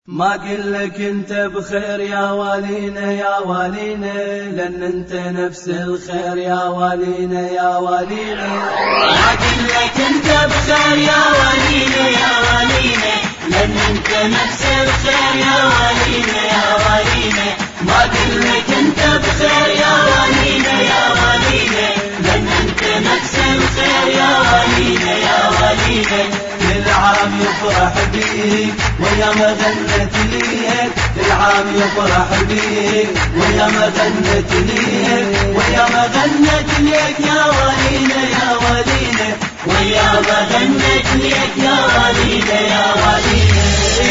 ما قلك انت بخير يا والينا يا والينا، لان انت نفس الخير يا والينا يا والينا. ما قلك انت بخير يا والينا يا والينا، لان انت نفس الخير يا والينا يا والينا. ما قلك انت بخير يا والينا يا والينا، لان انت نفس الخير يا والينا يا والينا. العام يفرح بيك ويا ما غنت ليك، العام يفرح بيك ويا ما غنت ليك، ويا ما غنت ليك يا والينا يا والينا، ويا ما غنت ليك يا والينا يا والينا.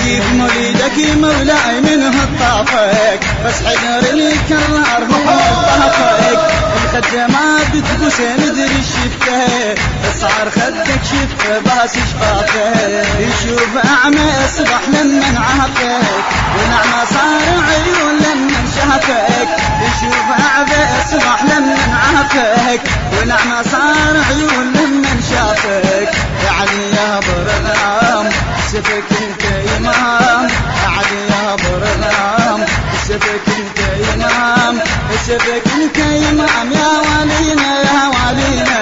بمولدك مولاي منه الطافك، بس حجر الكرار هو الطافك. الخدمات بتبوس ندري الشفته، صار خدك شفته باس شفافه. يشوف أعمى صبح لمن عافك، ونعمة صار عيون لمن شافك. يشوف أعمى صبح لمن عافك، ونعمة صار عيون لمن شافك. يعني يا برغام سفك انت إمام، يعني يا برغام سفك انت إمام، سفك انت إمام يا والينا يا والينا،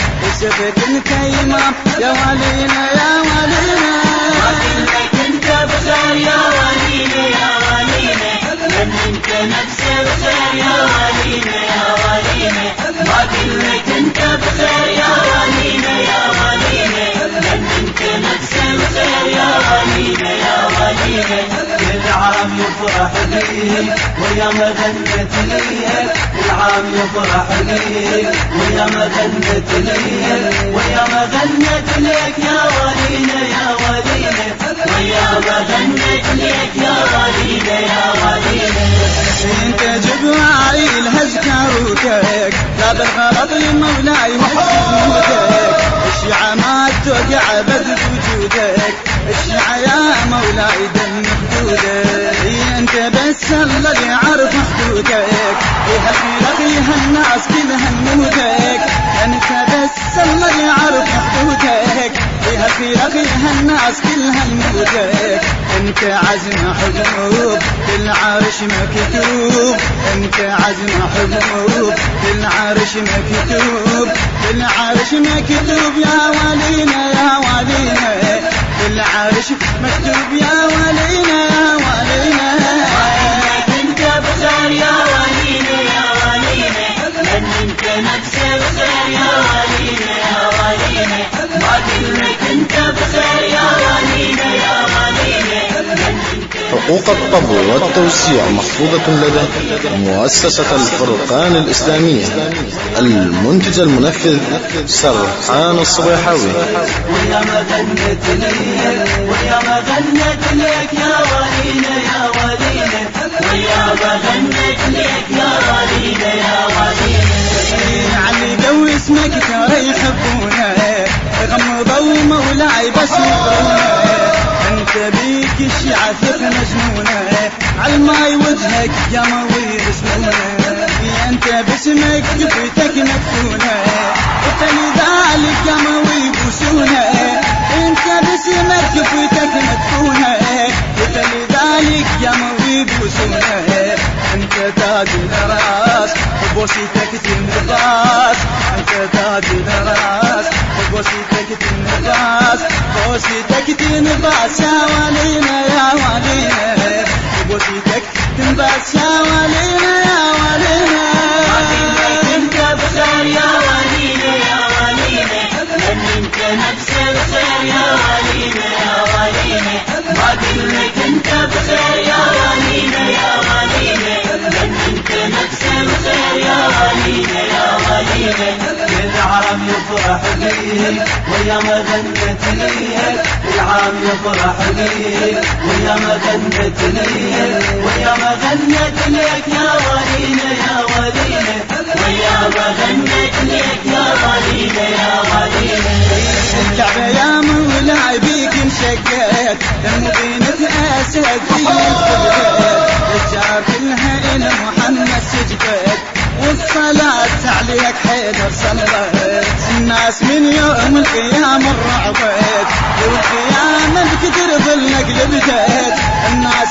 سفك انت إمام يا والينا يا والينا. ما قلك انت بخير يا والينا يا والينا، لان انت نفس الخير يا والينا يا والينا. ما قلك انت بخير يا والينا يا والينا، لان انت نفس الخير يا والينا يا والينا. العام يفرح بيك ويا ما غنت ليك، العام يفرح بيك ويا ما غنت ليك، ويا ما غنت ليك يا والينا يا والينا، ويا ما غنت ليك يا والينا يا والينا. انت جبرائيل هز كاروتك، لا بالغلط لمولاي هز جنودك. الشيعة ما توقع بد وجودك، الشيعة يا مولاي دم خدودك. انت بس الله اللي يعرف حدودك، يهالخيرك يهالناس كلها نمودك. انت بس الله اللي يعرف حدودك، يهالخيرك يهالناس كلها نمودك. انت عزم حبوب للعرش مكتوب، انت عزم حبوب للعرش مكتوب، للعرش مكتوب يا والينا يا والينا، للعرش مكتوب يا والينا يا والينا. ما قلك انت بخير يا والينا يا والينا، لان انت نفس الخير يا والينا يا والينا. ما قلك انت بخير يا والينا يا والينا، لان انت حقوق الطبع والتوسيع محفوظة لدى مؤسسة الفرقان الإسلامية. المنتج المنفذ سرحان الصبيحاوي. ويا ما غنت ليك ويا ما غنت ليك يا والينا يا والينا، ويا ما غنت ليك يا والينا يا والينا. علي دو اسمك ترى يحبونه، غمضوا مولاي بس يقرونه. انت بيك الشيعة ثق مجنونه، عالماي وجهك يا موي بسمونه. انت باسمك جبتك مدفونه، فلذلك يا موي بوسونه. انت باسمك جبتك مدفونه، فلذلك يا موي بوسونه. انت تاج الراس بوسيتك تنباس، انت تاج الراس بوسيتك تنباس، بوسيتك تنباس يا والينا يا والينا، بوسيتك تنباس يا والينا يا والينا. ما قلك انت بخير يا والينا يا والينا، لان انت نفس الخير يا والينا يا والينا. ما قلك انت بخير يا والينا يا والينا، لان انت نفس الخير يا والينا يا والينا. العام يفرح بيك ويا ما غنت ليك، العام يفرح بيك ويا ما غنت ليك، ويا ما غنت ليك يا والينا يا والينا، ويا ما غنت ليك يا والينا يا والينا. الكعبة يا مولاي بيك انشقت، المدينة أسد فيه الفقدت. الجار كلها إلى محمد سجدت، والصلاة عليك حيدر صلت. الناس من يوم القيامة الرعبت، والقيامة بكتر ظلك لبدت. الناس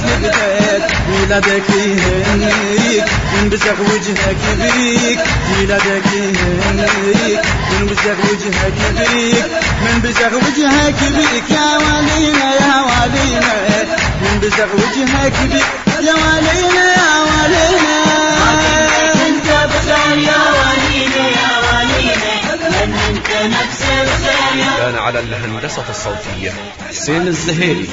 لبدك ميلادك يهنيك ينبزغ وجهك بيك ميلادك يهنيك ينبزغ وجهك بيك منبزغ وجهك بيك يا والينا يا والينا ينبزغ وجهك بيك يا والينا يا والينا انت بخير يا والينا يا والينا من انت نفس الخير يا كان على الهندسة الصوتية حسين الزهيري.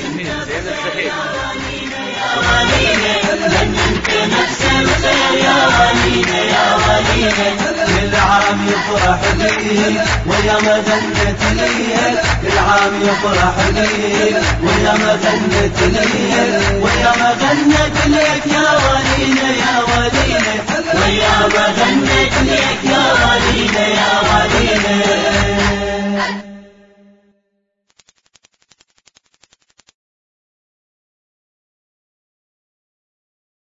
من انت نفس الخير يا والينا يا والينا كل عام يفرح بيك ويا ما غنت ليك كل عام يفرح بيك ويا ما غنت ليك ويا ما غنت ليك يا والينا يا والينا ويا ما غنت ليك يا والينا يا والينا